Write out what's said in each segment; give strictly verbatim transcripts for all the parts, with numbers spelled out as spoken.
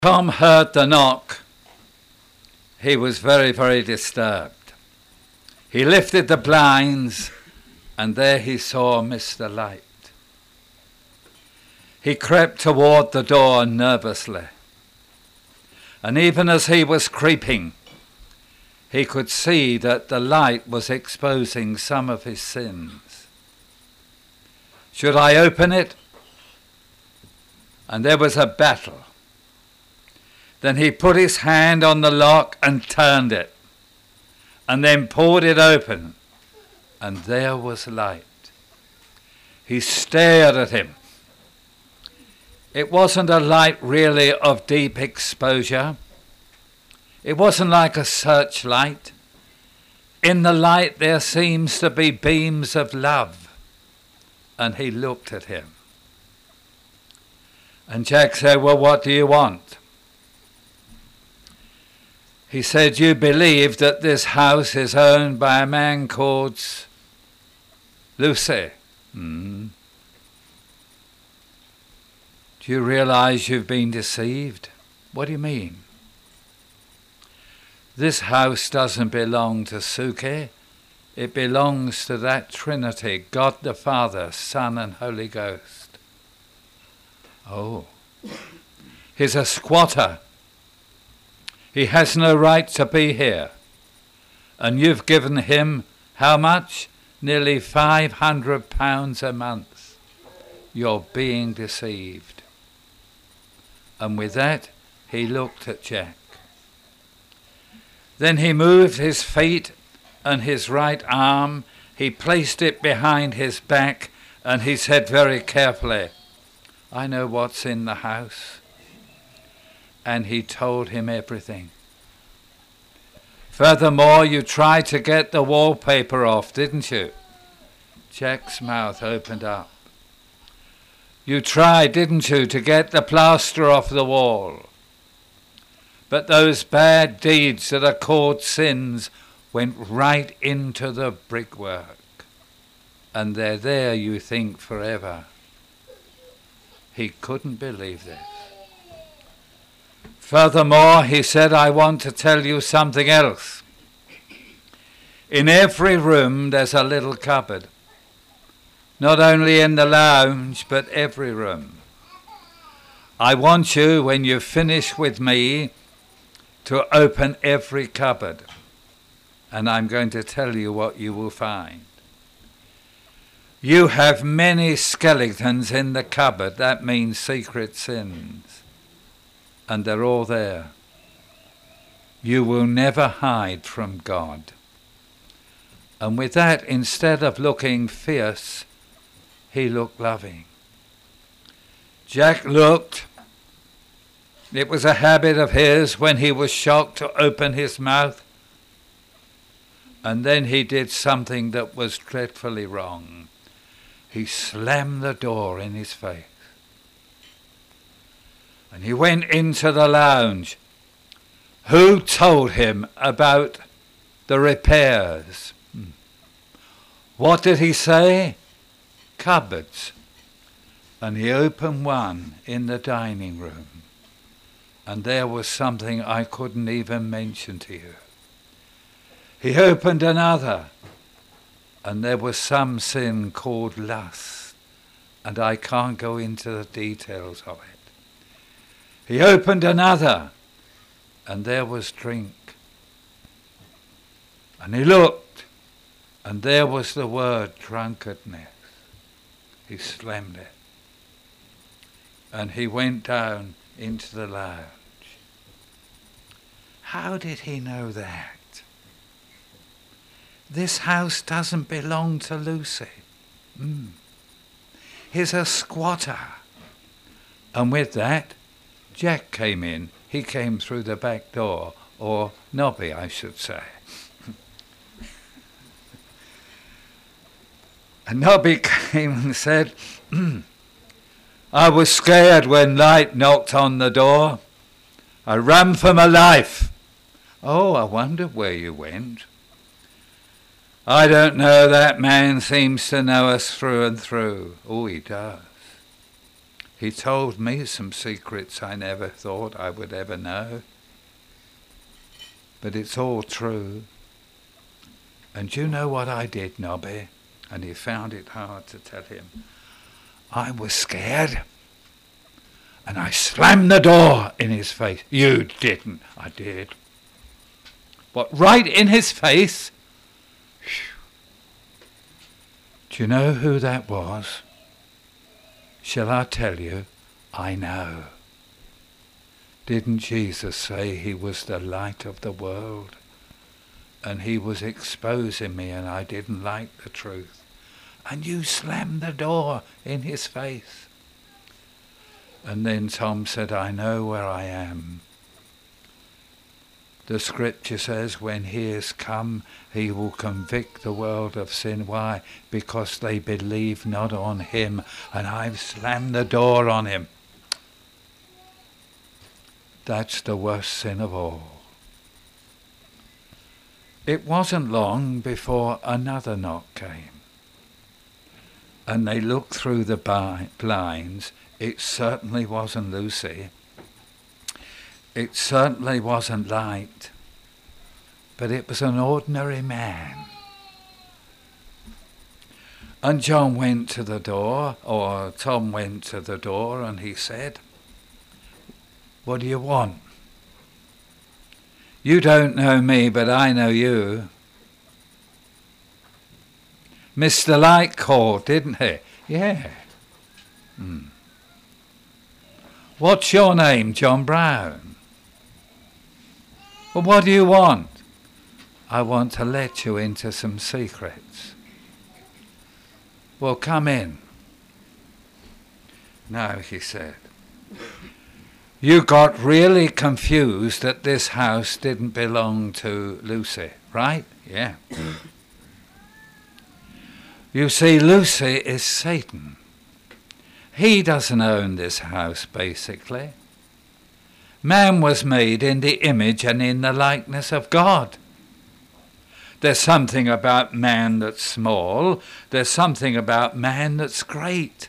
Tom heard the knock. He was very, very disturbed. He lifted the blinds, and there he saw Mister Light. He crept toward the door nervously, and even as he was creeping, he could see that the light was exposing some of his sins. Should I open it? And there was a battle. Then he put his hand on the lock and turned it, and then pulled it open, and there was light. He stared at him. It wasn't a light really of deep exposure. It wasn't like a searchlight. In the light there seems to be beams of love. And he looked at him. And Jack said, "Well, what do you want?" He said, "You believe that this house is owned by a man called Lucy." Mm. "Do you realize you've been deceived?" "What do you mean?" "This house doesn't belong to Suki. It belongs to that Trinity, God the Father, Son and Holy Ghost." "Oh. He's a squatter. He has no right to be here. And you've given him how much? Nearly five hundred pounds a month. You're being deceived." And with that, he looked at Jack. Then he moved his feet and his right arm. He placed it behind his back, and he said very carefully, "I know what's in the house." And he told him everything. "Furthermore, you tried to get the wallpaper off, didn't you?" Jack's mouth opened up. "You tried, didn't you, to get the plaster off the wall? But those bad deeds that are called sins went right into the brickwork. And they're there, you think, forever." He couldn't believe this. "Furthermore," he said, "I want to tell you something else. In every room there's a little cupboard. Not only in the lounge, but every room. I want you, when you finish with me, to open every cupboard. And I'm going to tell you what you will find. You have many skeletons in the cupboard. That means secret sins. And they're all there. You will never hide from God." And with that, instead of looking fierce, he looked loving. Jack looked. It was a habit of his when he was shocked to open his mouth. And then he did something that was dreadfully wrong. He slammed the door in his face. And he went into the lounge. Who told him about the repairs? What did he say? Cupboards. And he opened one in the dining room. And there was something I couldn't even mention to you. He opened another. And there was some sin called lust. And I can't go into the details of it. He opened another, and there was drink. And he looked, and there was the word drunkenness. He slammed it. And he went down into the lounge. How did he know that? This house doesn't belong to Lucy. Mm. He's a squatter. And with that, Jack came in. He came through the back door, or Nobby, I should say. And Nobby came and said, "I was scared when Light knocked on the door. I ran for my life." "Oh, I wondered where you went." "I don't know. That man seems to know us through and through." "Oh, he does. He told me some secrets I never thought I would ever know. But it's all true. And you know what I did, Nobby? And he found it hard to tell him. I was scared. And I slammed the door in his face. You didn't. I did. What, right in his face? Do you know who that was? Shall I tell you? I know. Didn't Jesus say he was the light of the world? And he was exposing me and I didn't like the truth. And you slammed the door in his face. And then Tom said, I know where I am. The scripture says when he is come, he will convict the world of sin. Why? Because they believe not on him. And I've slammed the door on him. That's the worst sin of all. It wasn't long before another knock came. And they looked through the bi- blinds. It certainly wasn't Lucy. It certainly wasn't Light. But it was an ordinary man. And John went to the door, or Tom went to the door, and he said, what do you want? You don't know me, but I know you. Mister Light called, didn't he? Yeah. Hmm. What's your name, John Brown? Well, what do you want? I want to let you into some secrets. Well, come in. No, he said. You got really confused that this house didn't belong to Lucy, right? Yeah. You see, Lucy is Satan. He doesn't own this house, basically. Man was made in the image and in the likeness of God. There's something about man that's small. There's something about man that's great.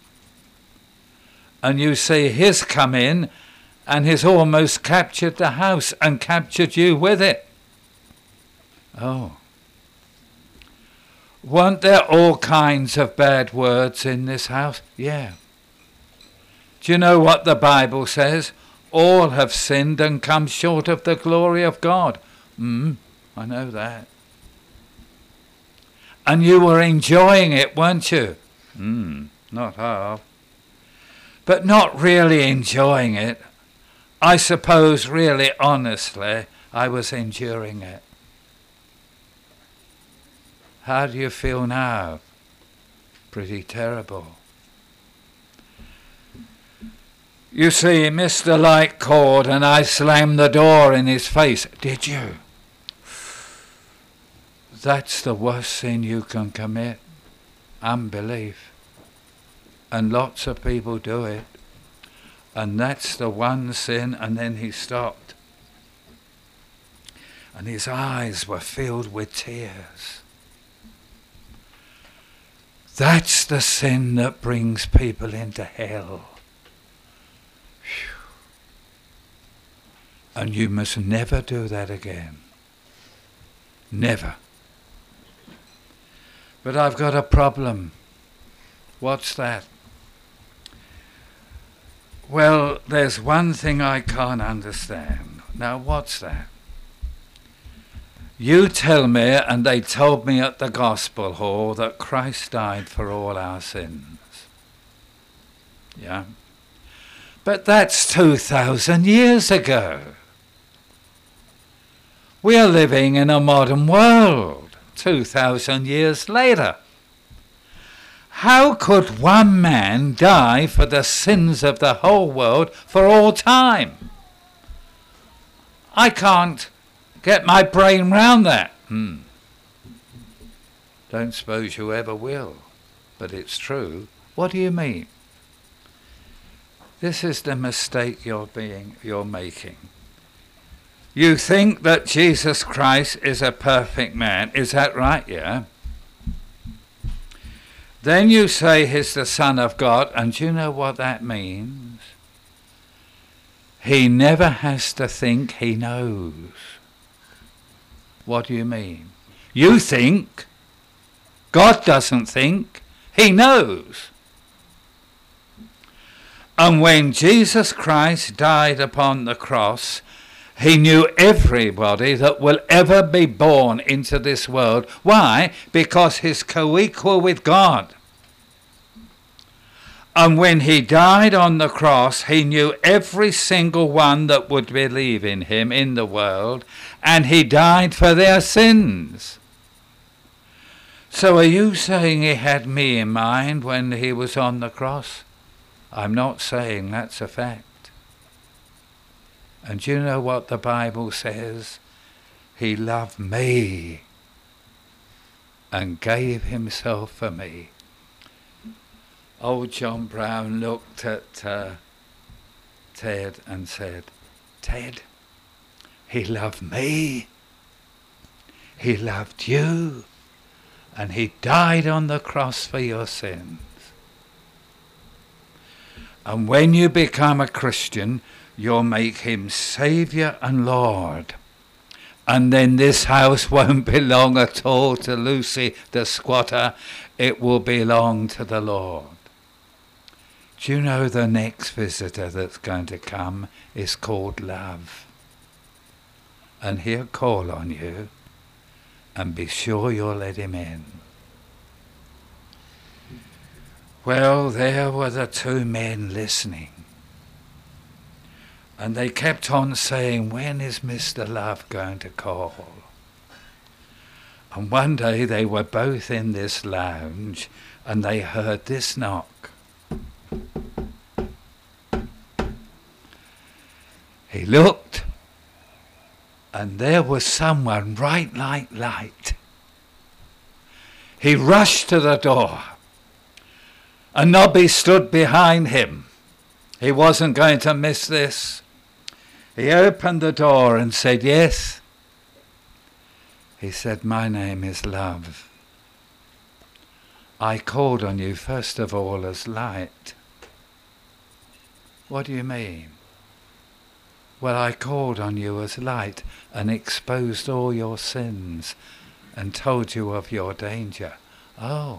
And you see, he's come in and he's almost captured the house and captured you with it. Oh. Weren't there all kinds of bad words in this house? Yeah. Do you know what the Bible says? All have sinned and come short of the glory of God. Mm, I know that. And you were enjoying it, weren't you? Mm, not half. But not really enjoying it. I suppose, really, honestly, I was enduring it. How do you feel now? Pretty terrible. You see, Mister Light called and I slammed the door in his face. Did you? That's the worst sin you can commit. Unbelief. And lots of people do it. And that's the one sin. And then he stopped. And his eyes were filled with tears. That's the sin that brings people into hell. And you must never do that again. Never. But I've got a problem. What's that? Well, there's one thing I can't understand. Now, what's that? You tell me, and they told me at the Gospel Hall, that Christ died for all our sins. Yeah? But that's two thousand years ago. We are living in a modern world, two thousand years later. How could one man die for the sins of the whole world for all time? I can't get my brain round that. Hmm. Don't suppose you ever will, but it's true. What do you mean? This is the mistake you're being, you're making. You think that Jesus Christ is a perfect man. Is that right? Yeah. Then you say he's the Son of God, and do you know what that means? He never has to think he knows. What do you mean? You think. God doesn't think. He knows. And when Jesus Christ died upon the cross, he knew everybody that will ever be born into this world. Why? Because he's co-equal with God. And when he died on the cross, he knew every single one that would believe in him in the world, and he died for their sins. So are you saying he had me in mind when he was on the cross? I'm not saying that's a fact. And do you know what the Bible says? He loved me and gave himself for me. Old John Brown looked at uh, Ted and said, Ted, he loved me, he loved you, and he died on the cross for your sins. And when you become a Christian, you'll make him Saviour and Lord. And then this house won't belong at all to Lucy the squatter. It will belong to the Lord. Do you know the next visitor that's going to come is called love? And he'll call on you, and be sure you'll let him in. Well, there were the two men listening. And they kept on saying, when is Mister Love going to call? And one day they were both in this lounge and they heard this knock. He looked, and there was someone right like light. He rushed to the door, and Nobby stood behind him. He wasn't going to miss this. He opened the door and said, yes. He said, my name is Love. I called on you first of all as light. What do you mean? Well, I called on you as light and exposed all your sins and told you of your danger. Oh.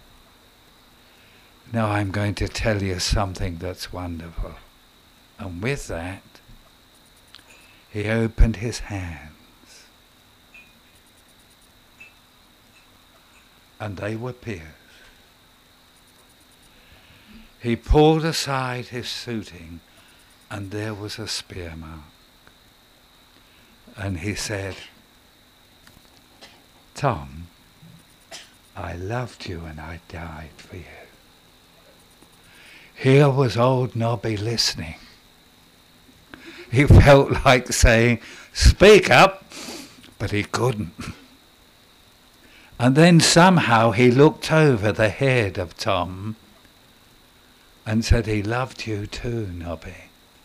Now I'm going to tell you something that's wonderful. And with that, he opened his hands. And they were pierced. He pulled aside his suiting, and there was a spear mark. And he said, Tom, I loved you and I died for you. Here was old Nobby listening. He felt like saying, speak up, but he couldn't. And then somehow he looked over the head of Tom and said, he loved you too, Nobby.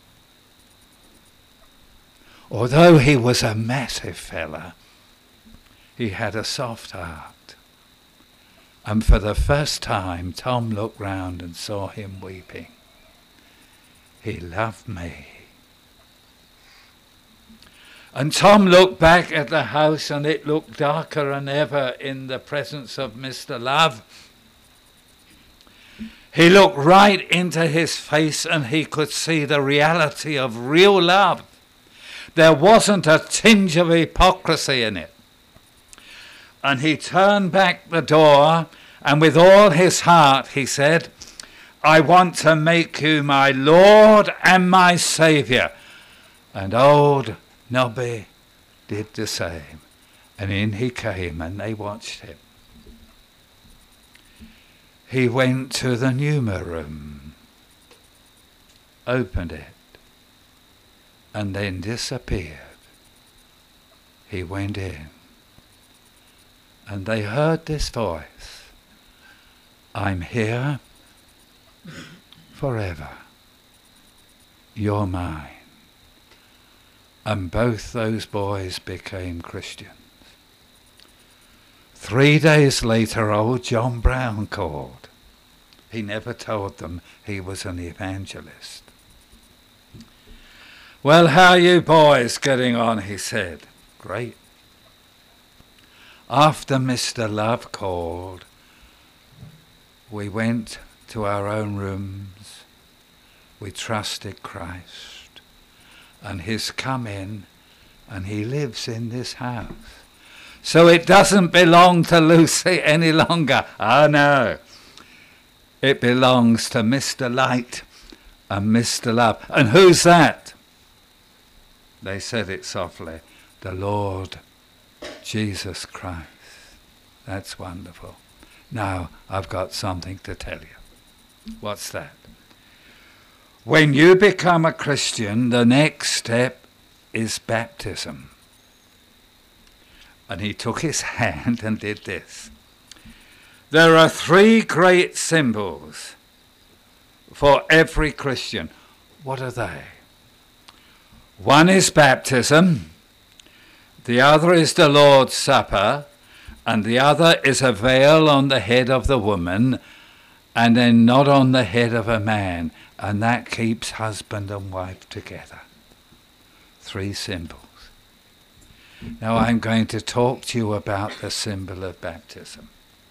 Although he was a massive fella, he had a soft heart. And for the first time, Tom looked round and saw him weeping. He loved me. And Tom looked back at the house, and it looked darker than ever in the presence of Mister Love. He looked right into his face, and he could see the reality of real love. There wasn't a tinge of hypocrisy in it. And he turned back the door, and with all his heart he said, I want to make you my Lord and my Saviour. And old Nobby did the same. And in he came, and they watched him. He went to the pneuma room, opened it, and then disappeared. He went in, and they heard this voice, I'm here forever. You're mine. And both those boys became Christians. Three days later, old John Brown called. He never told them he was an evangelist. "Well, how are you boys getting on?" he said. "Great." After Mister Love called, we went to our own rooms. We trusted Christ. And he's come in and he lives in this house. So it doesn't belong to Lucy any longer. Oh no. It belongs to Mister Light and Mister Love. And who's that? They said it softly. The Lord Jesus Christ. That's wonderful. Now I've got something to tell you. What's that? When you become a Christian, the next step is baptism. And he took his hand and did this. There are three great symbols for every Christian. What are they? One is baptism, the other is the Lord's Supper, and the other is a veil on the head of the woman, and then not on the head of a man, and that keeps husband and wife together. Three symbols. Now I'm going to talk to you about the symbol of baptism.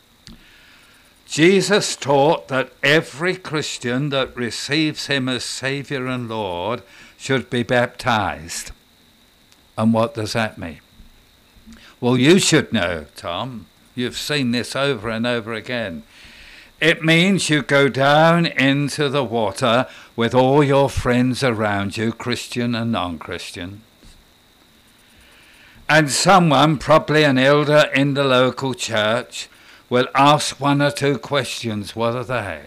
Jesus taught that every Christian that receives him as Saviour and Lord should be baptized. And what does that mean? Well, you should know, Tom. You've seen this over and over again. It means you go down into the water with all your friends around you, Christian and non-Christian. And someone, probably an elder in the local church, will ask one or two questions. What are they?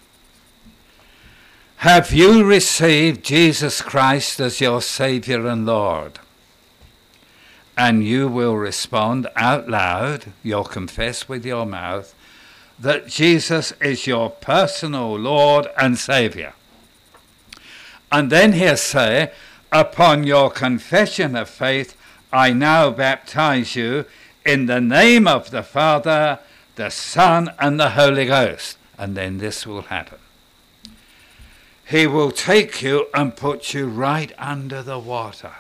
Have you received Jesus Christ as your Saviour and Lord? And you will respond out loud, you'll confess with your mouth, that Jesus is your personal Lord and Saviour. And then he'll say, upon your confession of faith, I now baptize you in the name of the Father, the Son, and the Holy Ghost. And then this will happen. He will take you and put you right under the water.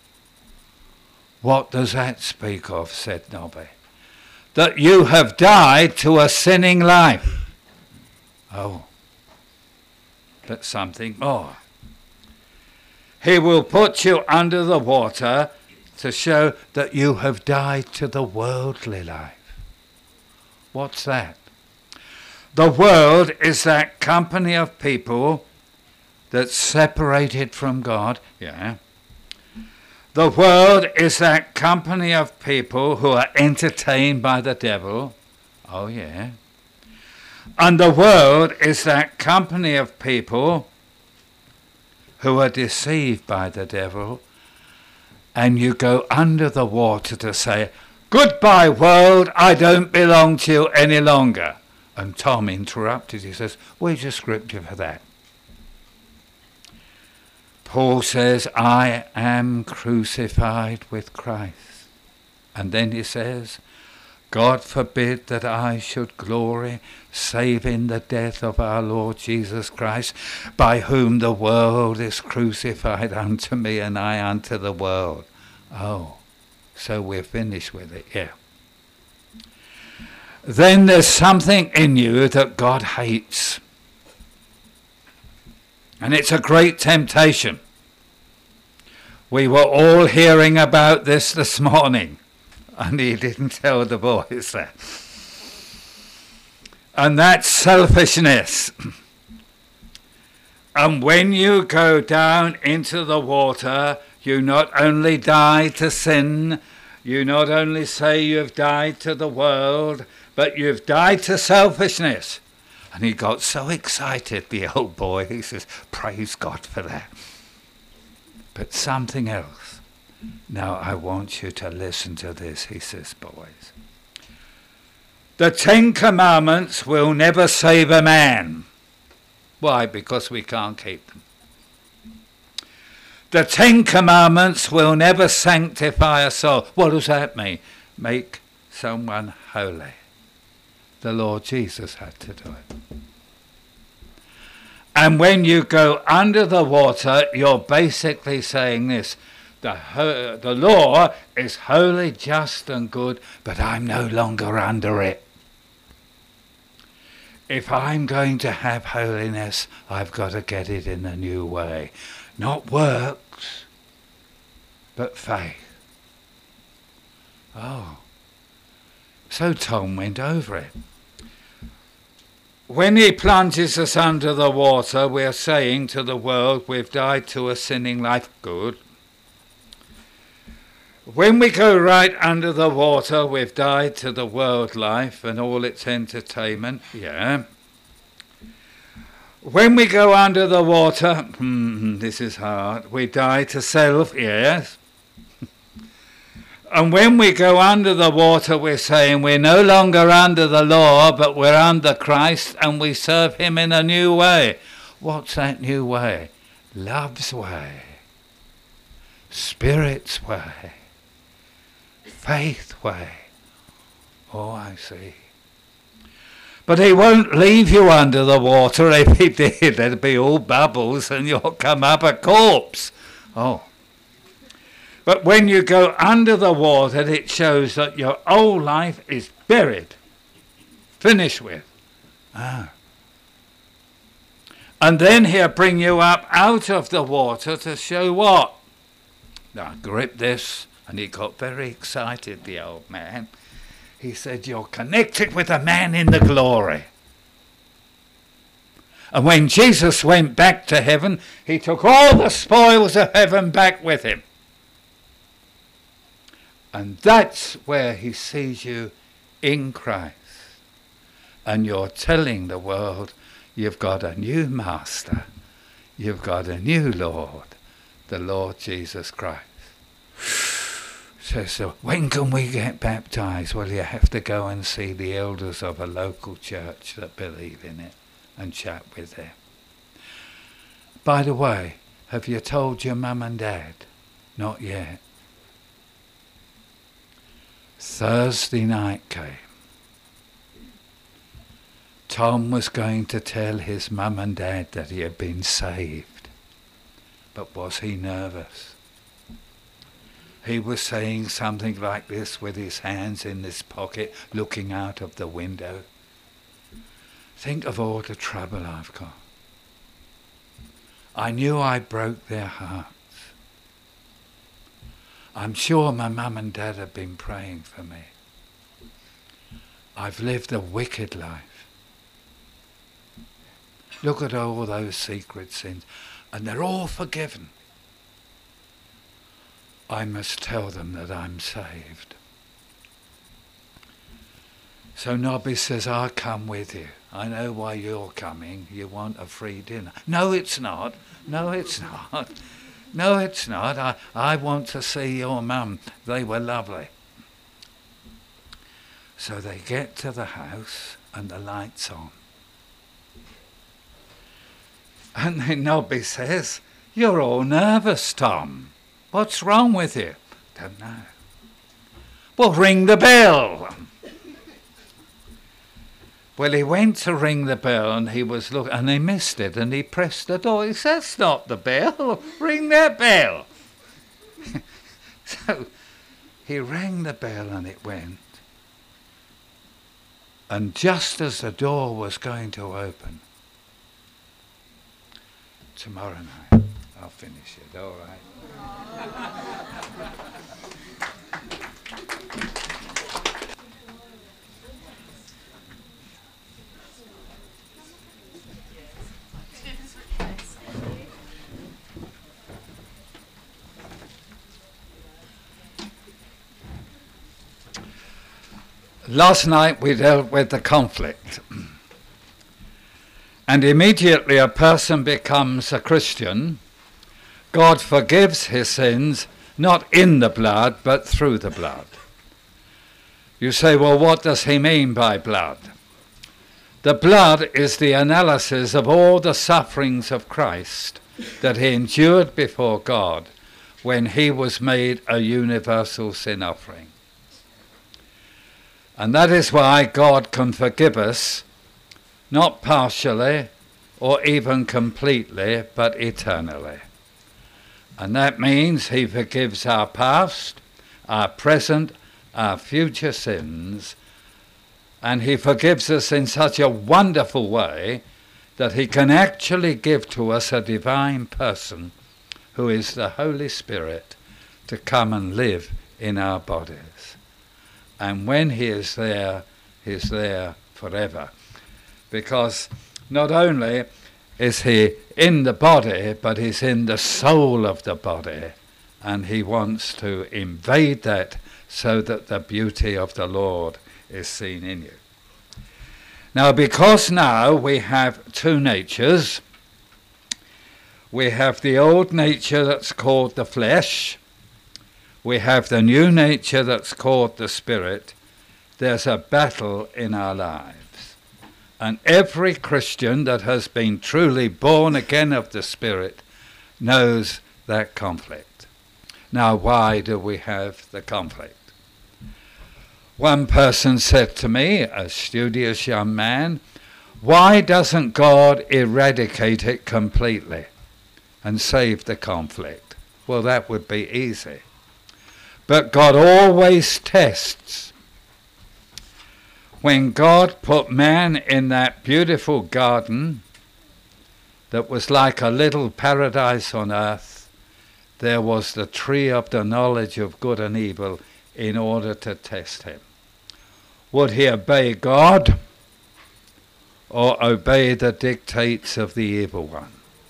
What does that speak of, said Nobby? That you have died to a sinning life. Oh, but something more. He will put you under the water to show that you have died to the worldly life. What's that? The world is that company of people that's separated from God. Yeah. The world is that company of people who are entertained by the devil. Oh, yeah. And the world is that company of people who are deceived by the devil. And you go under the water to say, goodbye, world, I don't belong to you any longer. And Tom interrupted. He says, where's your scripture for that? Paul says, I am crucified with Christ. And then he says, God forbid that I should glory save in the death of our Lord Jesus Christ, by whom the world is crucified unto me and I unto the world. Oh, so we're finished with it, yeah. Then there's something in you that God hates. And it's a great temptation. We were all hearing about this this morning, and he didn't tell the boys that. And that's selfishness. And when you go down into the water, you not only die to sin, you not only say you've died to the world, but you've died to selfishness. And he got so excited, the old boy, he says, praise God for that. But something else. Now I want you to listen to this, he says, boys. The Ten Commandments will never save a man. Why? Because we can't keep them. The Ten Commandments will never sanctify a soul. What does that mean? Make someone holy. The Lord Jesus had to do it. And when you go under the water, you're basically saying this: the, ho- the law is holy, just and good, but I'm no longer under it. If I'm going to have holiness, I've got to get it in a new way. Not works, but faith. Oh. So Tom went over it. When he plunges us under the water, we're saying to the world, we've died to a sinning life. Good. When we go right under the water, we've died to the world life and all its entertainment. Yeah. When we go under the water, hmm, this is hard, we die to self. Yes. And when we go under the water, we're saying we're no longer under the law, but we're under Christ, and we serve him in a new way. What's that new way? Love's way. Spirit's way. Faith way. Oh, I see. But he won't leave you under the water. If he did, there'd be all bubbles and you'll come up a corpse. Oh. But when you go under the water, it shows that your old life is buried, finished with. Ah. And then he'll bring you up out of the water to show what? Now grip this. And he got very excited, the old man. He said, you're connected with a man in the glory. And when Jesus went back to heaven, he took all the spoils of heaven back with him. And that's where he sees you in Christ. And you're telling the world, you've got a new master. You've got a new Lord, the Lord Jesus Christ. So, so when can we get baptized? Well, you have to go and see the elders of a local church that believe in it and chat with them. By the way, have you told your mum and dad? Not yet. Thursday night came. Tom was going to tell his mum and dad that he had been saved. But was he nervous? He was saying something like this with his hands in his pocket, looking out of the window. Think of all the trouble I've got. I knew I broke their hearts. I'm sure my mum and dad have been praying for me. I've lived a wicked life. Look at all those secret sins, and they're all forgiven. I must tell them that I'm saved. So Nobby says, I'll come with you. I know why you're coming. You want a free dinner. No, it's not. No, it's not. No, it's not. I, I want to see your mum. They were lovely. So they get to the house and the light's on. And then Nobby says, you're all nervous, Tom. What's wrong with you? Don't know. Well, ring the bell. Well, he went to ring the bell and he was looking, and he missed it, and he pressed the door. He said, that's not the bell. Ring that bell. So he rang the bell and it went. And just as the door was going to open, tomorrow night, I'll finish it, all right. Last night we dealt with the conflict. And immediately a person becomes a Christian, God forgives his sins, not in the blood, but through the blood. You say, well, what does he mean by blood? The blood is the analysis of all the sufferings of Christ that he endured before God when he was made a universal sin offering. And that is why God can forgive us, not partially, or even completely, but eternally. And that means he forgives our past, our present, our future sins, and he forgives us in such a wonderful way that he can actually give to us a divine person who is the Holy Spirit to come and live in our bodies. And when he is there, he is there forever. Because not only is he in the body, but he's in the soul of the body. And he wants to invade that so that the beauty of the Lord is seen in you. Now, because now we have two natures, we have the old nature that's called the flesh, we have the new nature that's called the spirit. There's a battle in our lives. And every Christian that has been truly born again of the Spirit knows that conflict. Now, why do we have the conflict? One person said to me, a studious young man, why doesn't God eradicate it completely and save the conflict? Well, that would be easy. But God always tests. When God put man in that beautiful garden that was like a little paradise on earth, there was the tree of the knowledge of good and evil in order to test him. Would he obey God or obey the dictates of the evil one?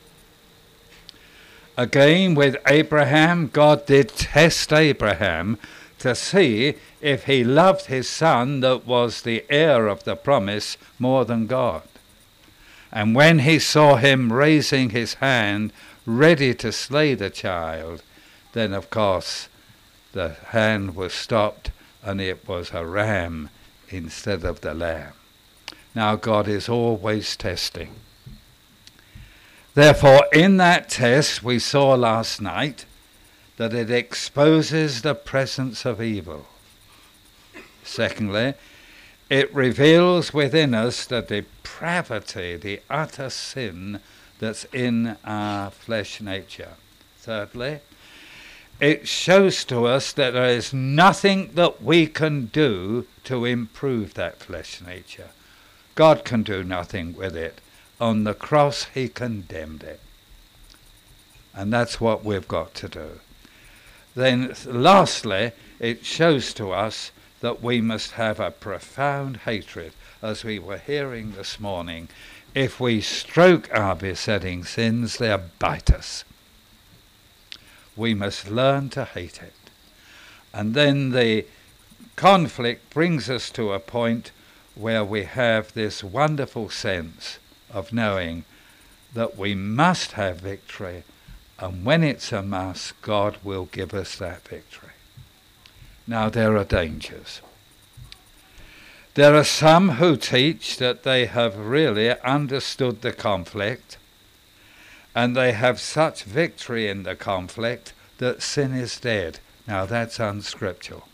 Again, with Abraham, God did test Abraham to see if he loved his son that was the heir of the promise more than God. And when he saw him raising his hand, ready to slay the child, then of course the hand was stopped and it was a ram instead of the lamb. Now God is always testing. Therefore, in that test we saw last night that it exposes the presence of evil. Secondly, it reveals within us the depravity, the utter sin that's in our flesh nature. Thirdly, it shows to us that there is nothing that we can do to improve that flesh nature. God can do nothing with it. On the cross, he condemned it. And that's what we've got to do. Then lastly, it shows to us that we must have a profound hatred, as we were hearing this morning. If we stroke our besetting sins, they bite us. We must learn to hate it. And then the conflict brings us to a point where we have this wonderful sense of knowing that we must have victory, and when it's a must, God will give us that victory. Now, there are dangers. There are some who teach that they have really understood the conflict, and they have such victory in the conflict that sin is dead. Now, that's unscriptural.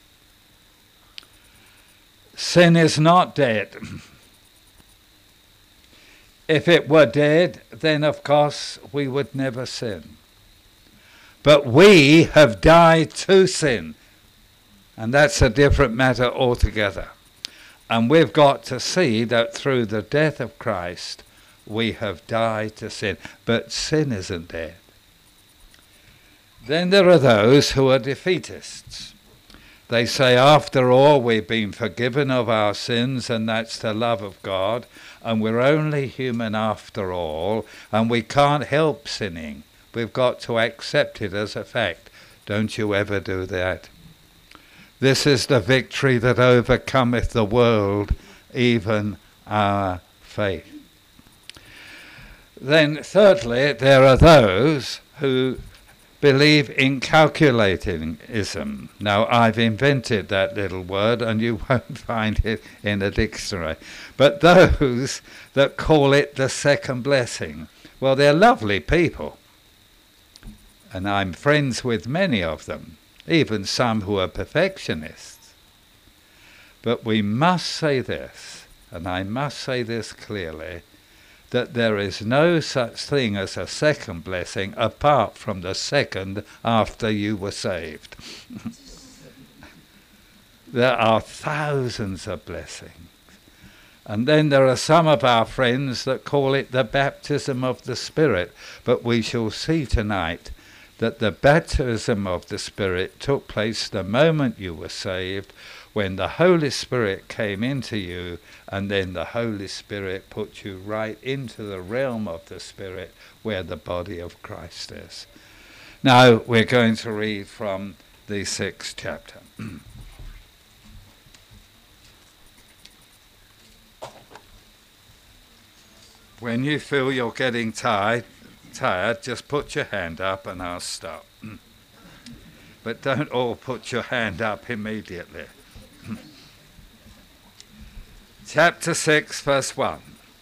Sin is not dead. If it were dead, then of course we would never sin. But we have died to sin. And that's a different matter altogether. And we've got to see that through the death of Christ, we have died to sin. But sin isn't dead. Then there are those who are defeatists. They say, after all, we've been forgiven of our sins, and that's the love of God, and we're only human after all, and we can't help sinning. We've got to accept it as a fact. Don't you ever do that. This is the victory that overcometh the world, even our faith. Then thirdly, there are those who believe in calculatingism. Now, I've invented that little word, and you won't find it in a dictionary. But those that call it the second blessing, well, they're lovely people. And I'm friends with many of them, even some who are perfectionists. But we must say this, and I must say this clearly, that there is no such thing as a second blessing apart from the second after you were saved. There are thousands of blessings. And then there are some of our friends that call it the baptism of the Spirit. But we shall see tonight that the baptism of the Spirit took place the moment you were saved, when the Holy Spirit came into you, and then the Holy Spirit put you right into the realm of the Spirit where the body of Christ is. Now we're going to read from the sixth chapter. When you feel you're getting tired, tired, just put your hand up and I'll stop. But don't all put your hand up immediately. Chapter six, verse one.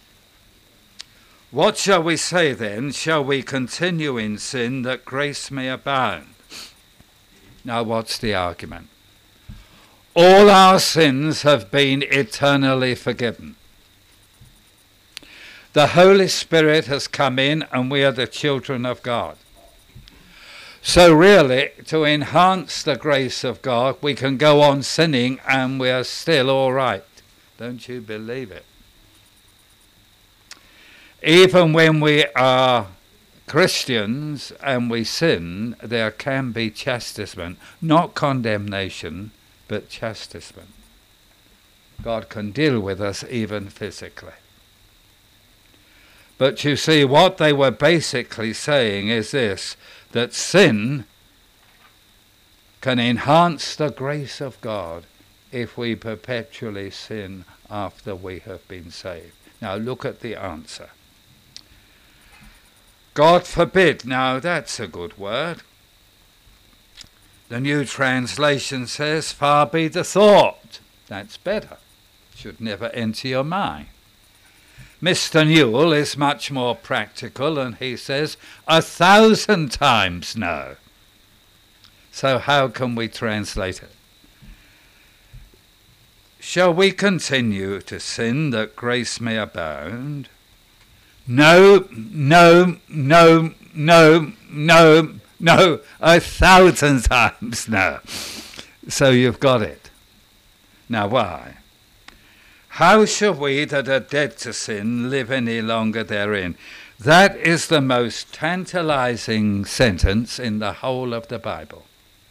What shall we say then? Shall we continue in sin that grace may abound? Now what's the argument? All our sins have been eternally forgiven. The Holy Spirit has come in and we are the children of God. So really, to enhance the grace of God, we can go on sinning and we are still all right. Don't you believe it? Even when we are Christians and we sin, there can be chastisement. Not condemnation, but chastisement. God can deal with us even physically. But you see, what they were basically saying is this, that sin can enhance the grace of God if we perpetually sin after we have been saved. Now look at the answer. God forbid. Now that's a good word. The New Translation says, far be the thought. That's better. Should never enter your mind. Mister Newell is much more practical and he says, a thousand times no. So how can we translate it? Shall we continue to sin that grace may abound? No, no, no, no, no, no, a thousand times no. So you've got it. Now why? How shall we that are dead to sin live any longer therein? That is the most tantalizing sentence in the whole of the Bible.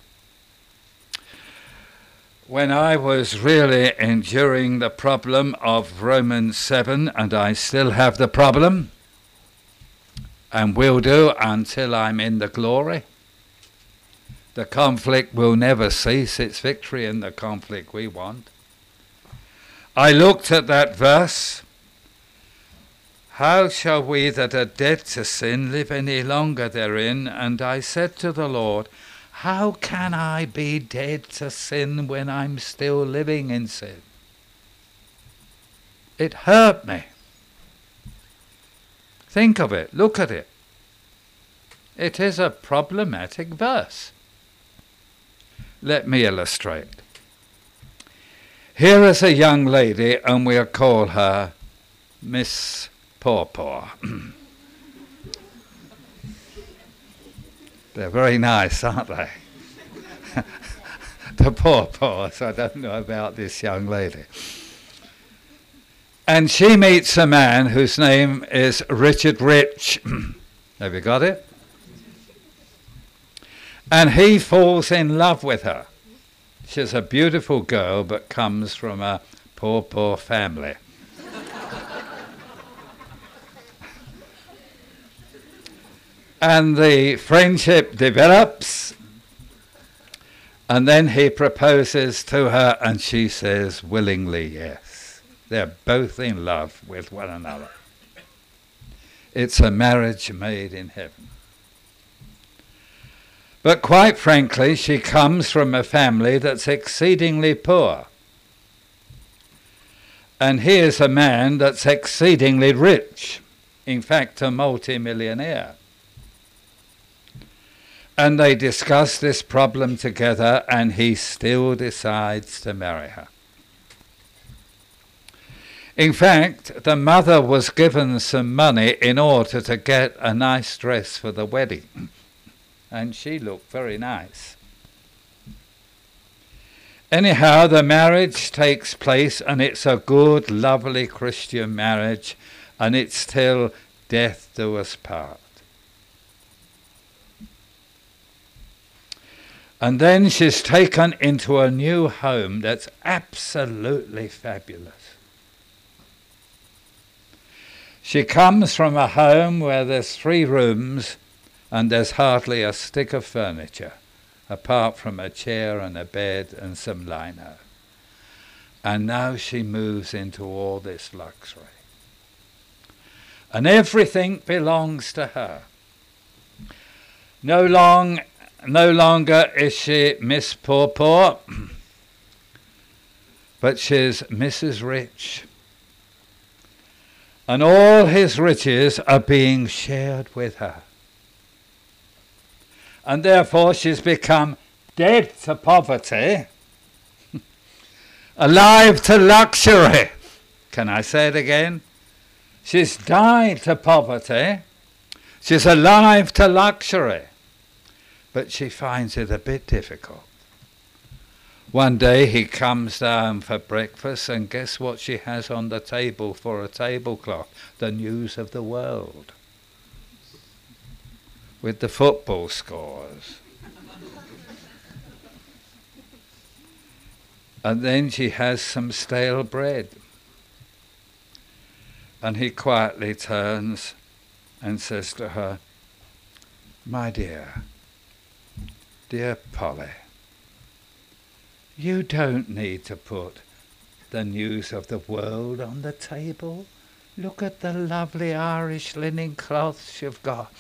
When I was really enduring the problem of Romans seven, and I still have the problem, and will do until I'm in the glory, the conflict will never cease. It's victory in the conflict we want. I looked at that verse. How shall we that are dead to sin live any longer therein? And I said to the Lord, how can I be dead to sin when I'm still living in sin? It hurt me. Think of it. Look at it. It is a problematic verse. Let me illustrate. Here is a young lady, and we'll call her Miss Pawpaw. They're very nice, aren't they? The Pawpaws, I don't know about this young lady. And she meets a man whose name is Richard Rich. Have you got it? And he falls in love with her. She's a beautiful girl, but comes from a poor, poor family. And the friendship develops, and then he proposes to her, and she says willingly yes. They're both in love with one another. It's a marriage made in heaven. But quite frankly, she comes from a family that's exceedingly poor. And here's a man that's exceedingly rich, in fact a multi-millionaire. And they discuss this problem together, and he still decides to marry her. In fact, the mother was given some money in order to get a nice dress for the wedding. And she looked very nice. Anyhow, the marriage takes place, and it's a good, lovely Christian marriage, and it's till death do us part. And then she's taken into a new home that's absolutely fabulous. She comes from a home where there's three rooms and there's hardly a stick of furniture, apart from a chair and a bed and some lino. And now she moves into all this luxury. And everything belongs to her. No long No longer is she Miss Poor Poor, but she's Missus Rich. And all his riches are being shared with her. And therefore she's become dead to poverty, alive to luxury. Can I say it again? She's died to poverty, she's alive to luxury. But she finds it a bit difficult. One day he comes down for breakfast, and guess what she has on the table for a tablecloth? The news of the world. With the football scores. And then she has some stale bread. And he quietly turns and says to her, "My dear, Dear Polly, you don't need to put the news of the world on the table. Look at the lovely Irish linen cloths you've got.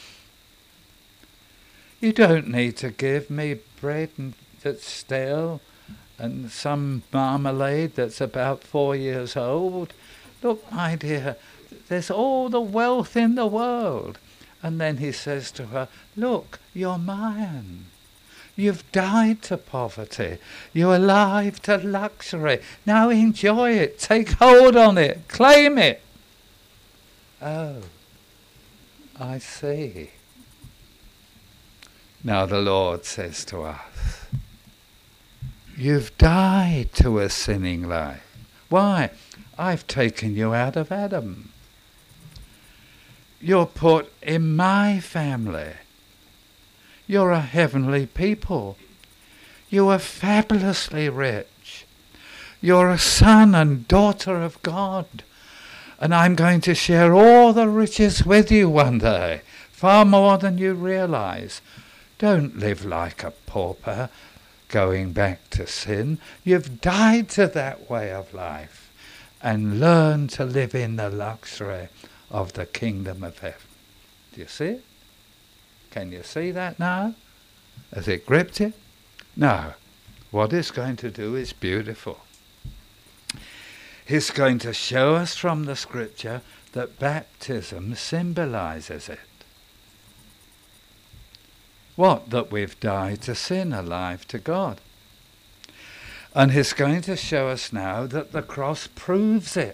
You don't need to give me bread that's stale and some marmalade that's about four years old. Look, my dear, there's all the wealth in the world." And then he says to her, "Look, you're mine. You've died to poverty. You're alive to luxury. Now enjoy it. Take hold on it. Claim it." Oh, I see. Now the Lord says to us, you've died to a sinning life. Why? I've taken you out of Adam. You're put in my family. You're a heavenly people. You are fabulously rich. You're a son and daughter of God. And I'm going to share all the riches with you one day, far more than you realize. Don't live like a pauper, going back to sin. You've died to that way of life, and learn to live in the luxury of the kingdom of heaven. Do you see it? Can you see that now? Has it gripped it? Now, what it's going to do is beautiful. He's going to show us from the scripture that baptism symbolizes it. What? That we've died to sin, alive to God. And he's going to show us now that the cross proves it.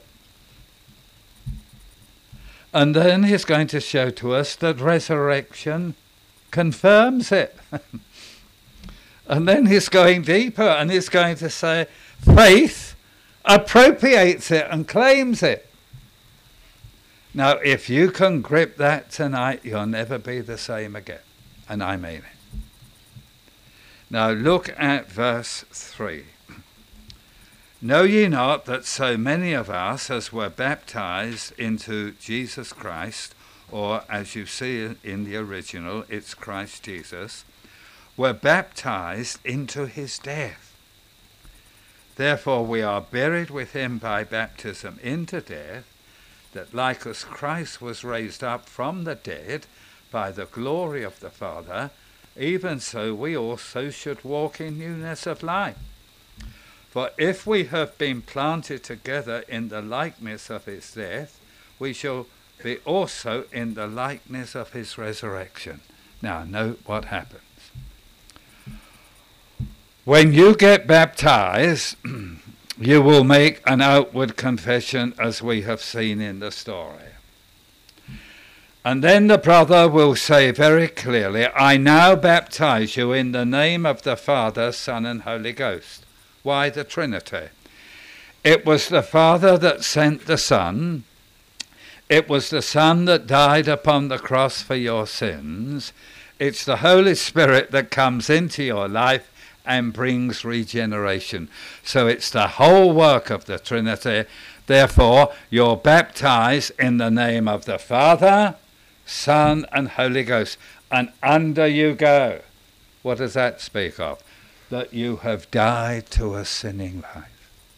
And then he's going to show to us that resurrection confirms it. And then he's going deeper, and he's going to say faith appropriates it and claims it. Now, if you can grip that tonight, you'll never be the same again. And I mean it. Now look at verse three. Know ye not that so many of us as were baptized into Jesus Christ, or as you see in the original, it's Christ Jesus, were baptized into his death. Therefore we are buried with him by baptism into death, that like as Christ was raised up from the dead by the glory of the Father, even so we also should walk in newness of life. For if we have been planted together in the likeness of his death, we shall be also in the likeness of his resurrection. Now note what happens. When you get baptized, you will make an outward confession, as we have seen in the story. And then the brother will say very clearly, I now baptize you in the name of the Father, Son, and Holy Ghost. Why the Trinity? It was the Father that sent the Son. It was the Son that died upon the cross for your sins. It's the Holy Spirit that comes into your life and brings regeneration. So it's the whole work of the Trinity. Therefore, you're baptized in the name of the Father, Son, and Holy Ghost. And under you go. What does that speak of? That you have died to a sinning life.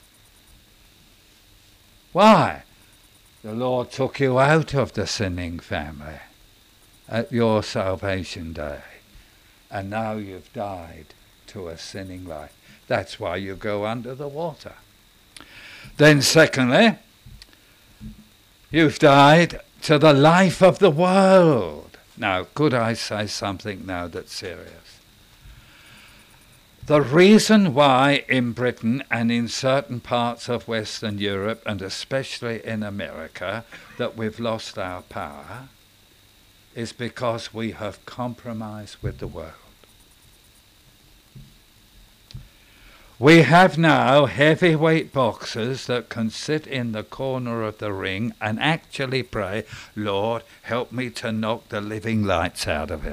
Why? The Lord took you out of the sinning family at your salvation day. And now you've died to a sinning life. That's why you go under the water. Then secondly, you've died to the life of the world. Now, could I say something now that's serious? The reason why in Britain and in certain parts of Western Europe, and especially in America, that we've lost our power is because we have compromised with the world. We have now heavyweight boxers that can sit in the corner of the ring and actually pray, Lord, help me to knock the living lights out of him.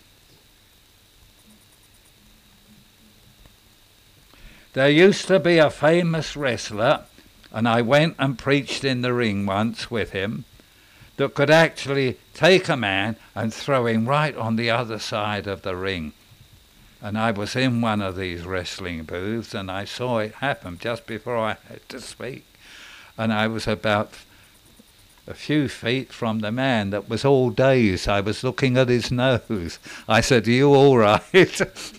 There used to be a famous wrestler, and I went and preached in the ring once with him, that could actually take a man and throw him right on the other side of the ring. And I was in one of these wrestling booths, and I saw it happen just before I had to speak. And I was about a few feet from the man that was all dazed. I was looking at his nose. I said, are you all right?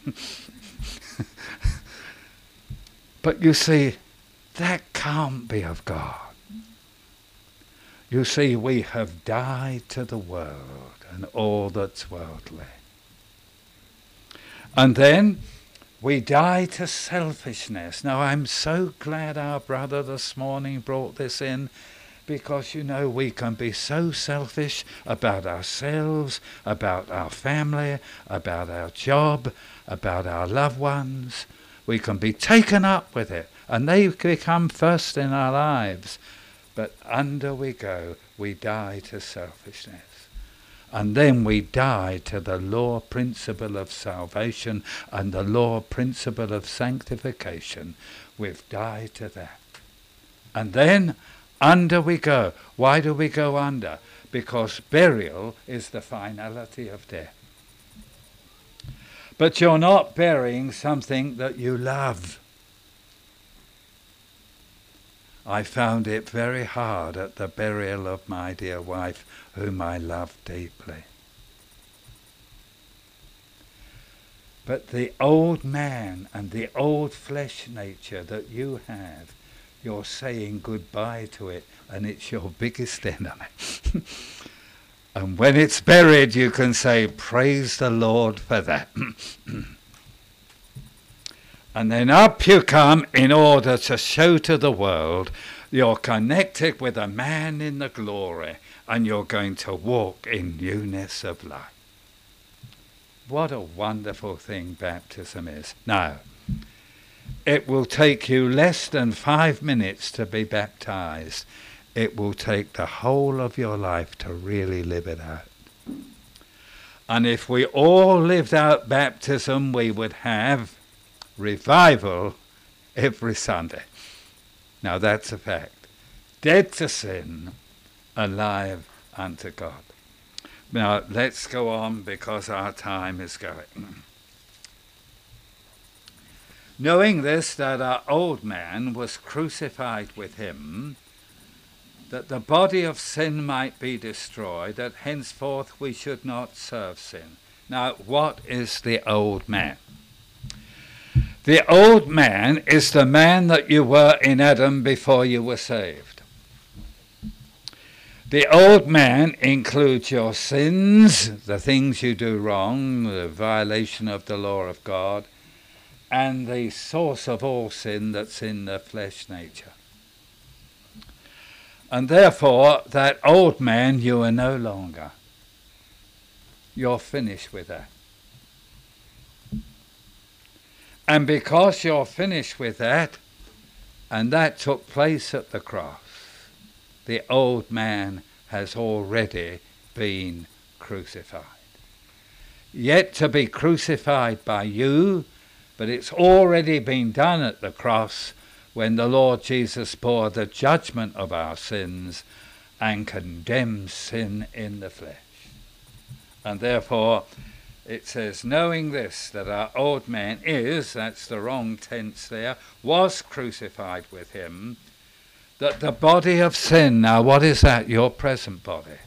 But you see, that can't be of God. You see, we have died to the world and all that's worldly. And then we die to selfishness. Now, I'm so glad our brother this morning brought this in, because, you know, we can be so selfish about ourselves, about our family, about our job, about our loved ones. We can be taken up with it, and they become first in our lives. But under we go, we die to selfishness. And then we die to the law principle of salvation and the law principle of sanctification. We've died to that. And then under we go. Why do we go under? Because burial is the finality of death. But you're not burying something that you love. I found it very hard at the burial of my dear wife, whom I loved deeply. But the old man and the old flesh nature that you have, you're saying goodbye to it, and it's your biggest enemy. And when it's buried, you can say, praise the Lord for that. And then up you come in order to show to the world you're connected with a man in the glory, and you're going to walk in newness of life. What a wonderful thing baptism is. Now, it will take you less than five minutes to be baptized. It will take the whole of your life to really live it out. And if we all lived out baptism, we would have revival every Sunday. Now that's a fact. Dead to sin, alive unto God. Now let's go on, because our time is going. Knowing this, that our old man was crucified with him, that the body of sin might be destroyed, that henceforth we should not serve sin. Now, what is the old man? The old man is the man that you were in Adam before you were saved. The old man includes your sins, the things you do wrong, the violation of the law of God. and the source of all sin that's in the flesh nature. And therefore, that old man, you are no longer. You're finished with that. And because you're finished with that, and that took place at the cross, the old man has already been crucified. Yet to be crucified by you, but it's already been done at the cross when the Lord Jesus bore the judgment of our sins and condemned sin in the flesh. And therefore, it says, knowing this, that our old man is, that's the wrong tense there, was crucified with him, that the body of sin, now what is that? Your present body.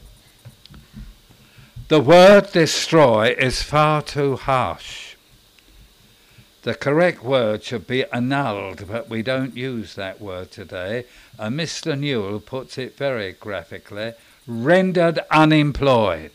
The word destroy is far too harsh. The correct word should be annulled, but we don't use that word today. And Mister Newell puts it very graphically, rendered unemployed.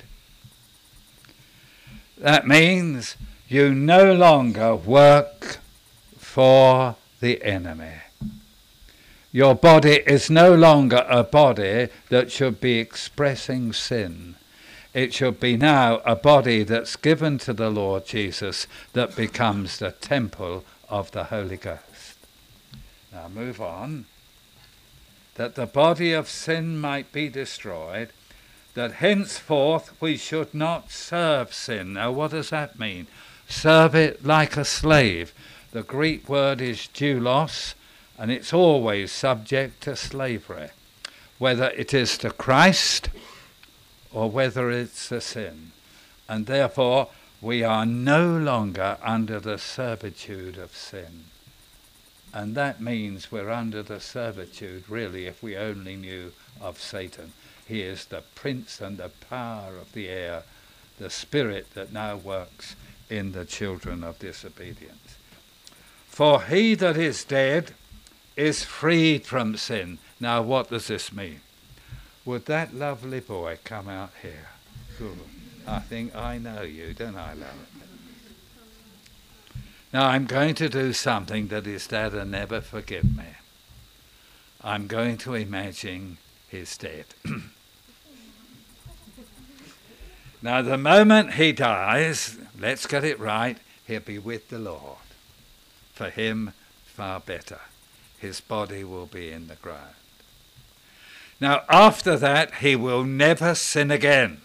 That means you no longer work for the enemy. Your body is no longer a body that should be expressing sin. It should be now a body that's given to the Lord Jesus that becomes the temple of the Holy Ghost. Now move on. That the body of sin might be destroyed, that henceforth we should not serve sin. Now what does that mean? Serve it like a slave. The Greek word is doulos, and it's always subject to slavery, whether it is to Christ or whether it's a sin. And therefore we are no longer under the servitude of sin. And that means we're under the servitude, really, if we only knew of Satan. He is the prince and the power of the air, the spirit that now works in the children of disobedience. For he that is dead is freed from sin. Now what does this mean? Would that lovely boy come out here? Good. I think I know you, don't I, love? Now I'm going to do something that his dad will never forgive me. I'm going to imagine he's dead. Now the moment he dies, let's get it right, he'll be with the Lord. For him, far better. His body will be in the ground. Now after that, he will never sin again.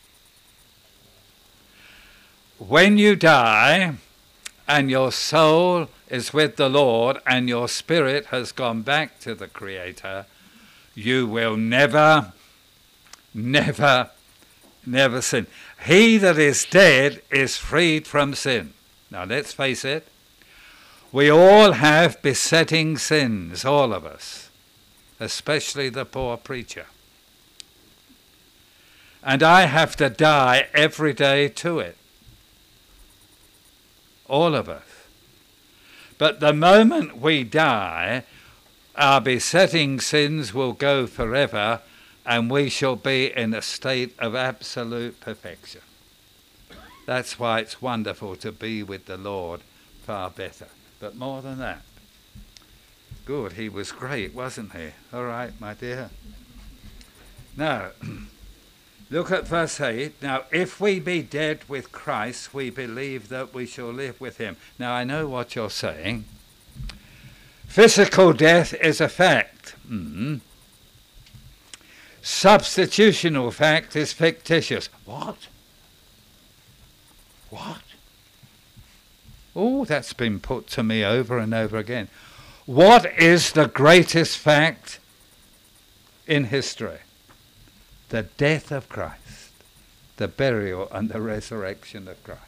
When you die, and your soul is with the Lord, and your spirit has gone back to the Creator, you will never, never, never sin. He that is dead is freed from sin. Now let's face it, we all have besetting sins, all of us, especially the poor preacher. And I have to die every day to it. All of us. But the moment we die, our besetting sins will go forever, and we shall be in a state of absolute perfection. That's why it's wonderful to be with the Lord, far better. But more than that, good, he was great, wasn't he? All right, my dear. Now, look at verse eight. Now, if we be dead with Christ, we believe that we shall live with him. Now, I know what you're saying. Physical death is a fact. Mm-hmm. Substitutional fact is fictitious. What? What? Oh, that's been put to me over and over again. What is the greatest fact in history? The death of Christ, the burial and the resurrection of Christ.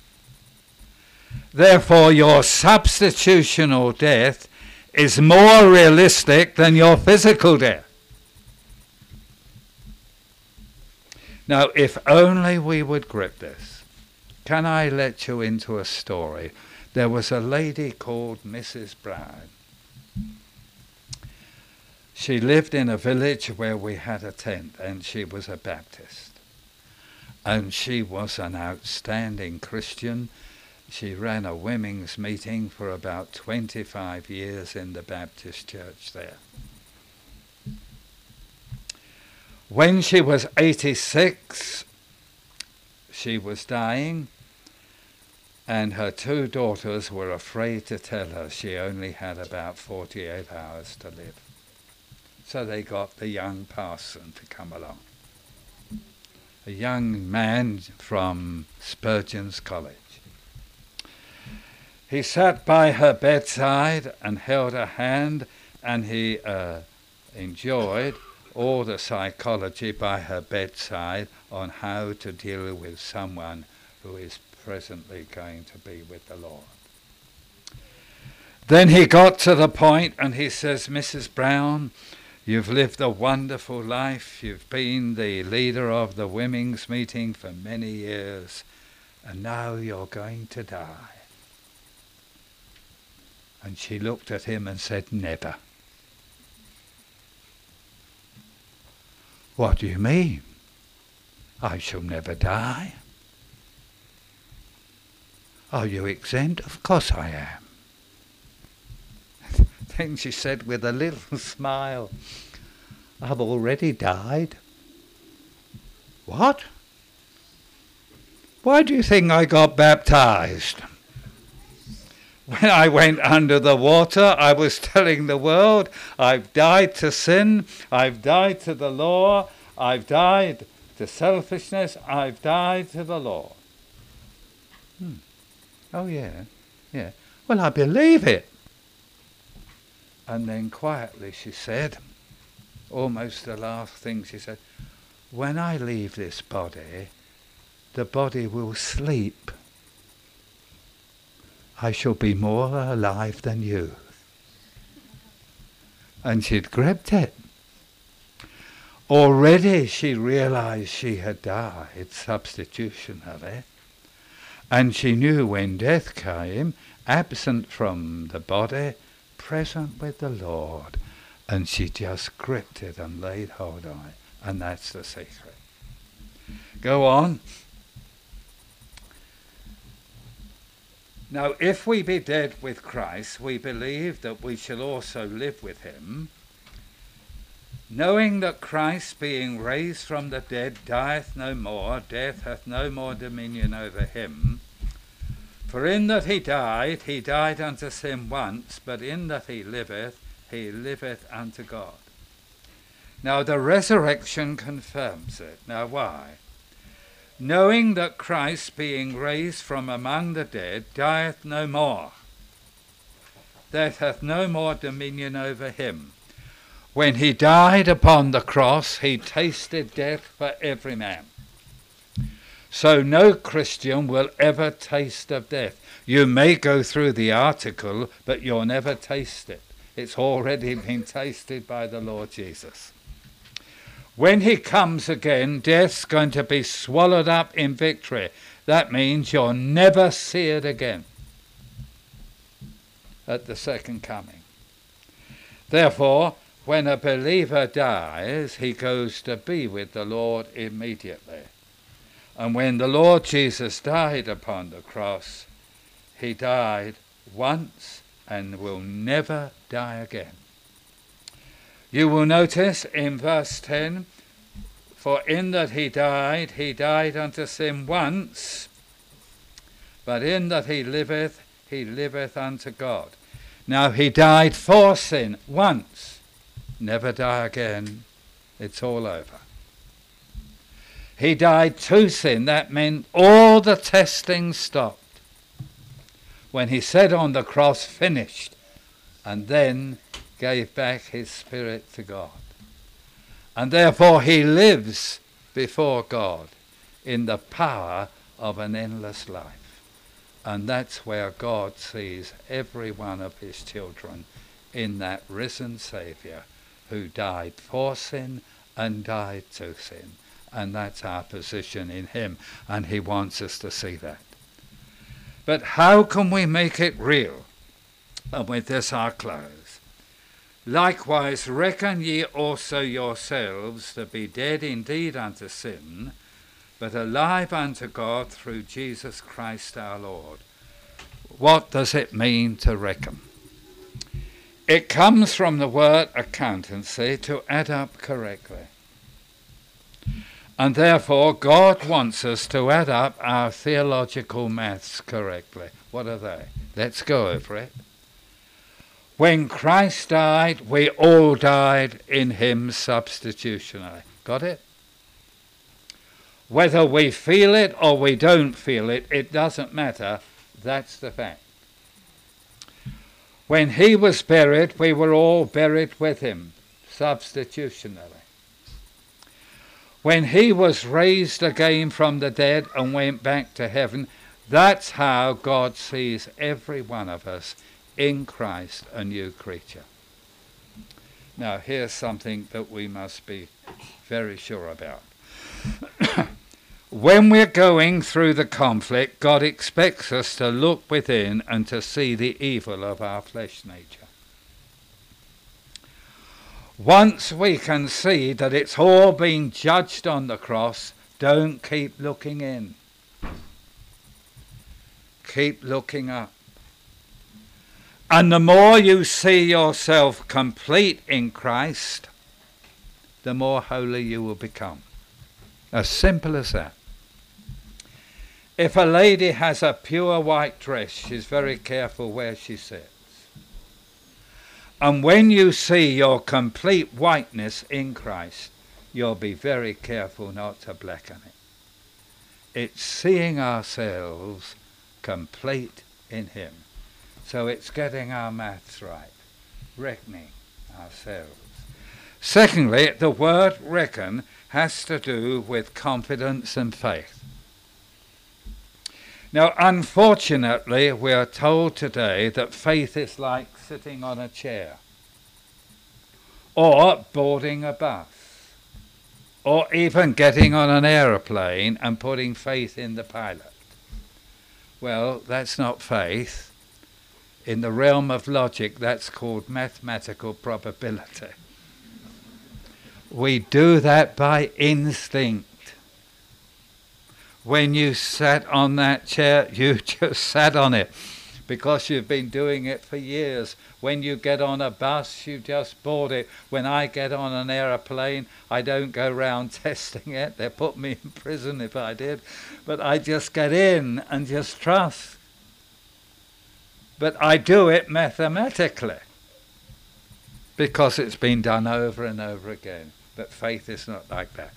Therefore, your substitutional death is more realistic than your physical death. Now, if only we would grip this. Can I let you into a story? There was a lady called Missus Brown. She lived in a village where we had a tent, and she was a Baptist. And she was an outstanding Christian. She ran a women's meeting for about twenty-five years in the Baptist church there. When she was eighty-six, she was dying, and her two daughters were afraid to tell her she only had about forty-eight hours to live. So they got the young parson to come along, a young man from Spurgeon's College. He sat by her bedside and held her hand, and he uh, enjoyed all the psychology by her bedside on how to deal with someone who is presently going to be with the Lord. Then he got to the point and he says, Missus Brown, you've lived a wonderful life. You've been the leader of the women's meeting for many years, and now you're going to die. And she looked at him and said, never. What do you mean? I shall never die. Are you exempt? Of course I am. Then she said with a little smile, I've already died. What? Why do you think I got baptized? When I went under the water, I was telling the world, I've died to sin, I've died to the law, I've died to selfishness, I've died to the law. Hmm. Oh yeah, yeah. Well, I believe it. And then quietly she said, almost the last thing she said, when I leave this body, the body will sleep. I shall be more alive than you. And she'd gripped it. Already she realized she had died substitutionally. And she knew when death came, absent from the body, present with the Lord. And she just gripped it and laid hold on it. And that's the secret. Go on. Now, if we be dead with Christ, we believe that we shall also live with him, knowing that Christ, being raised from the dead, dieth no more, death hath no more dominion over him. For in that he died, he died unto sin once, but in that he liveth, he liveth unto God. Now, the resurrection confirms it. Now, why? Knowing that Christ, being raised from among the dead, dieth no more. Death hath no more dominion over him. When he died upon the cross, he tasted death for every man. So no Christian will ever taste of death. You may go through the article, but you'll never taste it. It's already been tasted by the Lord Jesus. When he comes again, death's going to be swallowed up in victory. That means you'll never see it again at the second coming. Therefore, when a believer dies, he goes to be with the Lord immediately. And when the Lord Jesus died upon the cross, he died once and will never die again. You will notice in verse ten, for in that he died, he died unto sin once, but in that he liveth, he liveth unto God. Now he died for sin once, never die again, it's all over. He died to sin, that meant all the testing stopped. When he said on the cross, finished, and then gave back his spirit to God. And therefore he lives before God in the power of an endless life. And that's where God sees every one of his children, in that risen Saviour who died for sin and died to sin. And that's our position in him, and he wants us to see that. But how can we make it real? And with this I'll close. Likewise reckon ye also yourselves to be dead indeed unto sin, but alive unto God through Jesus Christ our Lord. what does it mean to reckon? It comes from the word accountancy, to add up correctly. And therefore, God wants us to add up our theological maths correctly. What are they? Let's go over it. When Christ died, we all died in him substitutionally. Got it? Whether we feel it or we don't feel it, it doesn't matter. That's the fact. When he was buried, we were all buried with him, substitutionally. When he was raised again from the dead and went back to heaven, that's how God sees every one of us, in Christ, a new creature. Now, here's something that we must be very sure about. When we're going through the conflict, God expects us to look within and to see the evil of our flesh nature. Once we can see that it's all been judged on the cross, don't keep looking in. Keep looking up. And the more you see yourself complete in Christ, the more holy you will become. As simple as that. If a lady has a pure white dress, she's very careful where she sits. And when you see your complete whiteness in Christ, you'll be very careful not to blacken it. It's seeing ourselves complete in him. So it's getting our maths right, reckoning ourselves. Secondly, the word reckon has to do with confidence and faith. Now, unfortunately, we are told today that faith is like sitting on a chair, or boarding a bus, or even getting on an aeroplane and putting faith in the pilot. Well, that's not faith. In the realm of logic, that's called mathematical probability. We do that by instinct. When you sat on that chair, you just sat on it because you've been doing it for years. When you get on a bus, you just board it. When I get on an aeroplane, I don't go round testing it. They'd put me in prison if I did. But I just get in and just trust. But I do it mathematically because it's been done over and over again. But faith is not like that.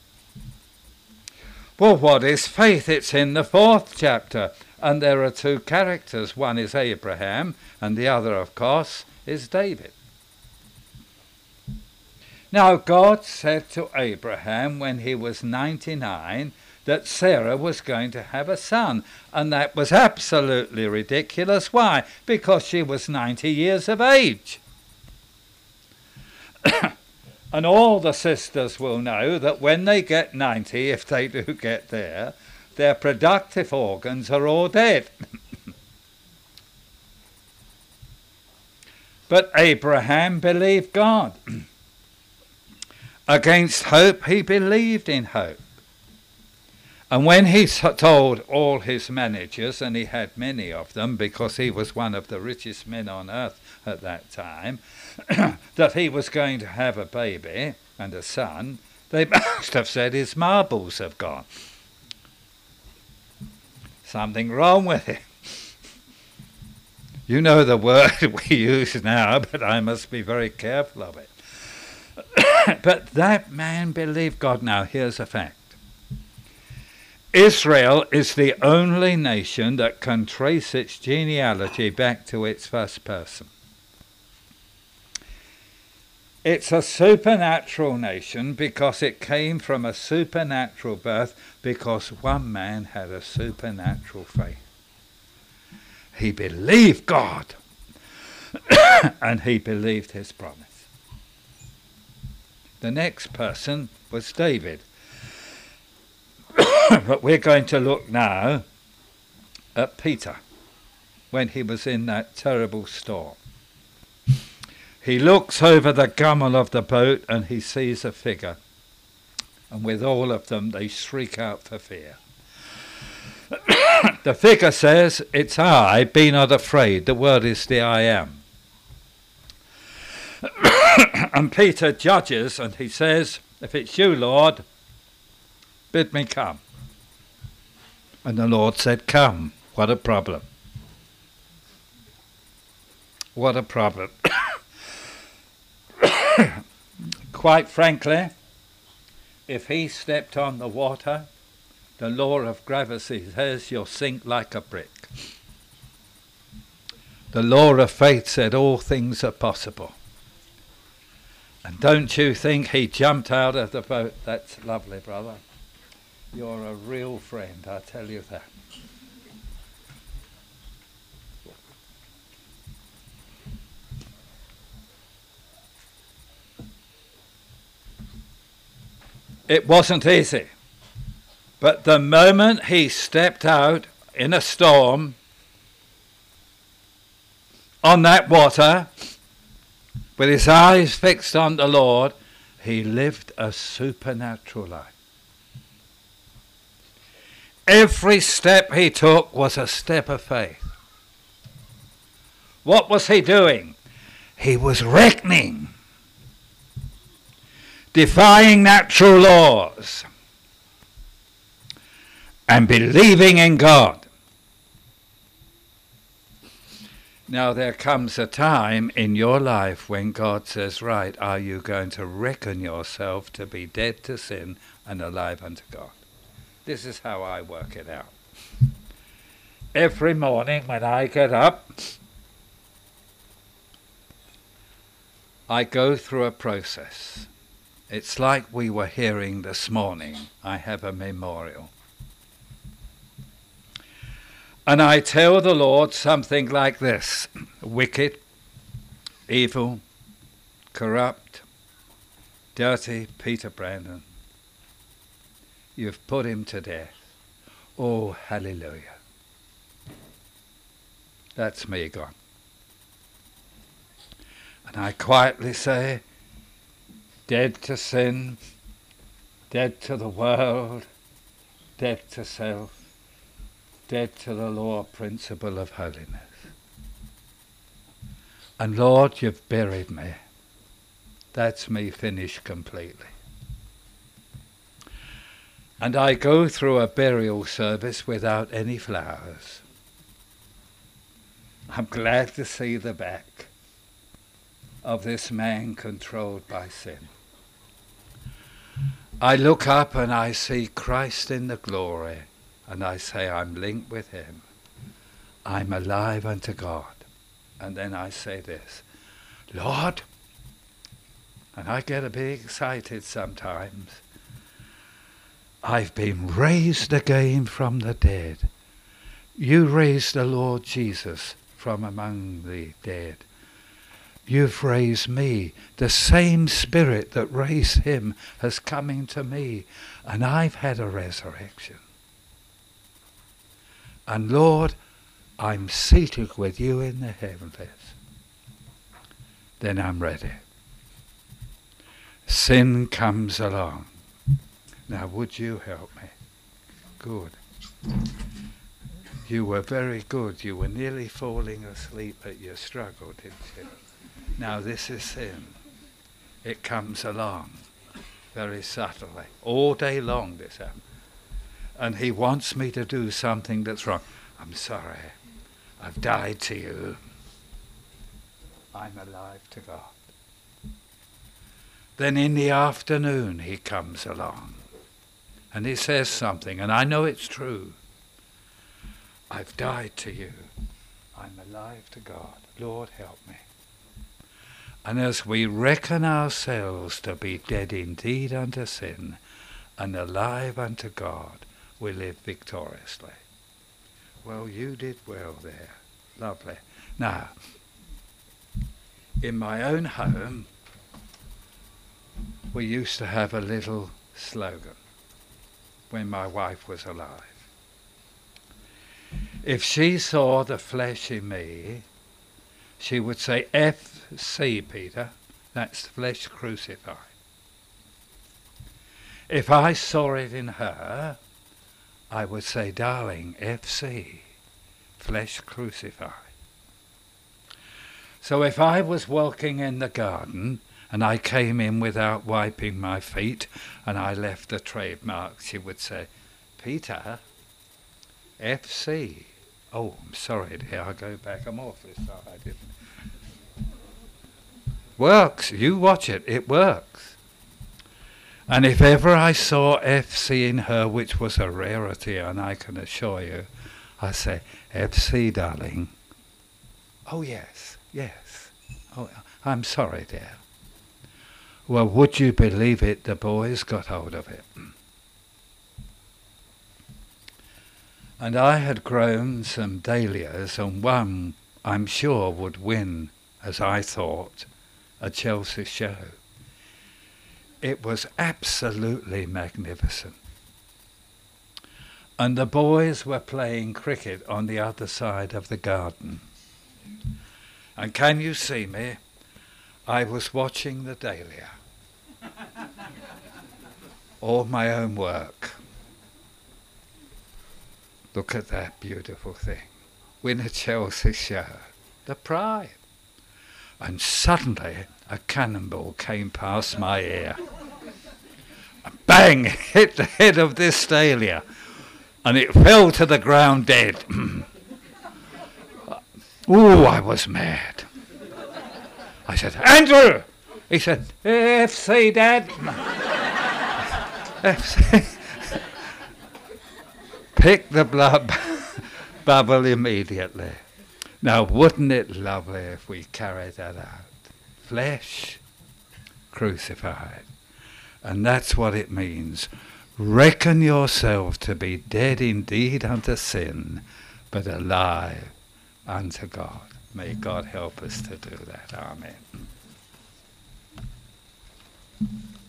Well, what is faith? It's in the fourth chapter, and there are two characters. One is Abraham, and the other, of course, is David. Now, God said to Abraham when he was ninety-nine that Sarah was going to have a son, and that was absolutely ridiculous. Why? Because she was ninety years of age. And all the sisters will know that when they get ninety, if they do get there, their productive organs are all dead. But Abraham believed God. Against hope, he believed in hope. And when he told all his managers, and he had many of them because he was one of the richest men on earth at that time, that he was going to have a baby and a son, they must have said his marbles have gone. Something wrong with it. You know the word we use now, but I must be very careful of it. But that man believed God. Now, here's a fact. Israel is the only nation that can trace its genealogy back to its first person. It's a supernatural nation because it came from a supernatural birth, because one man had a supernatural faith. He believed God and he believed his promise. The next person was David. But we're going to look now at Peter when he was in that terrible storm. He looks over the gunwale of the boat and he sees a figure. And with all of them, they shriek out for fear. The figure says, it's I, be not afraid. The word is the I am. And Peter judges and he says, if it's you, Lord, bid me come. And the Lord said, come. What a problem. What a problem. Quite frankly, if he stepped on the water, the law of gravity says you'll sink like a brick. The law of faith said all things are possible. And don't you think he jumped out of the boat? That's lovely, brother. You're a real friend, I tell you that. It wasn't easy. But the moment he stepped out in a storm on that water, with his eyes fixed on the Lord, he lived a supernatural life. Every step he took was a step of faith. What was he doing? He was reckoning, defying natural laws, and believing in God. Now there comes a time in your life when God says, right, are you going to reckon yourself to be dead to sin and alive unto God? This is how I work it out. Every morning when I get up, I go through a process. It's like we were hearing this morning. I have a memorial. And I tell the Lord something like this: wicked, evil, corrupt, dirty Peter Brandon, you've put him to death. Oh, hallelujah. That's me gone. And I quietly say, dead to sin, dead to the world, dead to self, dead to the law principle of holiness. And Lord, you've buried me. That's me finished completely. And I go through a burial service without any flowers. I'm glad to see the back of this man controlled by sin. I look up and I see Christ in the glory. And I say, I'm linked with him. I'm alive unto God. And then I say this, Lord, and I get a bit excited sometimes, I've been raised again from the dead. You raised the Lord Jesus from among the dead. You've raised me. The same Spirit that raised him has come into me. And I've had a resurrection. And Lord, I'm seated with you in the heavens. Then I'm ready. Sin comes along. Now would you help me? Good. You were very good. You were nearly falling asleep, but you struggled, didn't you? Now this is sin. It comes along very subtly. All day long this happens. And he wants me to do something that's wrong. I'm sorry. I've died to you. I'm alive to God. Then in the afternoon he comes along. And he says something, and I know it's true. I've died to you. I'm alive to God. Lord, help me. And as we reckon ourselves to be dead indeed unto sin and alive unto God, we live victoriously. Well, you did well there. Lovely. Now, in my own home, we used to have a little slogan when my wife was alive. If she saw the flesh in me, she would say, F C, Peter, that's the flesh crucified. If I saw it in her, I would say, darling, F C, flesh crucified. So if I was walking in the garden and I came in without wiping my feet and I left a trademark, she would say, Peter, F C. Oh, I'm sorry, dear, I'll go back. I'm awfully sorry I didn't. Works. You watch it. It works. And if ever I saw F C in her, which was a rarity, and I can assure you, I say, F C, darling. Oh, yes, yes. Oh, I'm sorry, dear. Well, would you believe it? The boys got hold of it. And I had grown some dahlias, and one, I'm sure, would win, as I thought, a Chelsea show. It was absolutely magnificent. And the boys were playing cricket on the other side of the garden. And can you see me? I was watching the dahlia. All my own work. Look at that beautiful thing. Win a Chelsea show. The pride. And suddenly a cannonball came past my ear. Bang! Hit the head of this dahlia. And it fell to the ground dead. Ooh, I was mad. I said, Andrew! He said, F C, Dad. F C. Pick the blood bubble immediately. Now, wouldn't it lovely if we carried that out? Flesh crucified. And that's what it means. Reckon yourself to be dead indeed unto sin, but alive unto God. May God help us to do that. Amen.